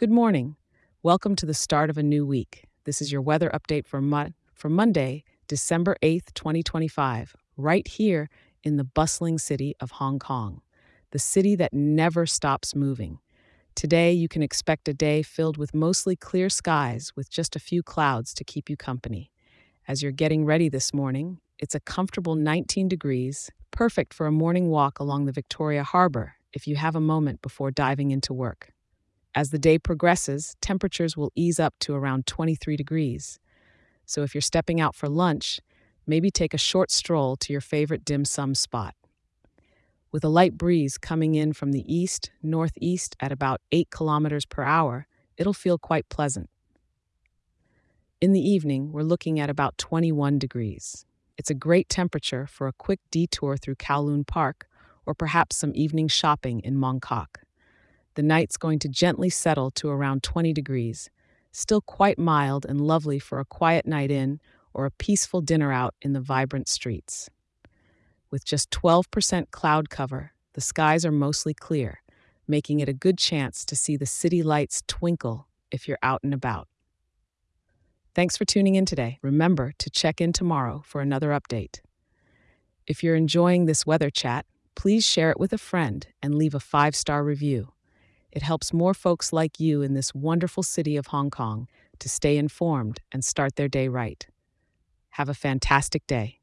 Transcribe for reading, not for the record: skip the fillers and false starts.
Good morning. Welcome to the start of a new week. This is your weather update for Monday, December 8th, 2025, right here in the bustling city of Hong Kong, the city that never stops moving. Today, you can expect a day filled with mostly clear skies with just a few clouds to keep you company. As you're getting ready this morning, it's a comfortable 19 degrees, perfect for a morning walk along the Victoria Harbor if you have a moment before diving into work. As the day progresses, temperatures will ease up to around 23 degrees. So if you're stepping out for lunch, maybe take a short stroll to your favorite dim sum spot. With a light breeze coming in from the east northeast at about 8 kilometers per hour, it'll feel quite pleasant. In the evening, we're looking at about 21 degrees. It's a great temperature for a quick detour through Kowloon Park or perhaps some evening shopping in Mong Kok. The night's going to gently settle to around 20 degrees, still quite mild and lovely for a quiet night in or a peaceful dinner out in the vibrant streets. With just 12% cloud cover, the skies are mostly clear, making it a good chance to see the city lights twinkle if you're out and about. Thanks for tuning in today. Remember to check in tomorrow for another update. If you're enjoying this weather chat, please share it with a friend and leave a 5-star review. It helps more folks like you in this wonderful city of Hong Kong to stay informed and start their day right. Have a fantastic day.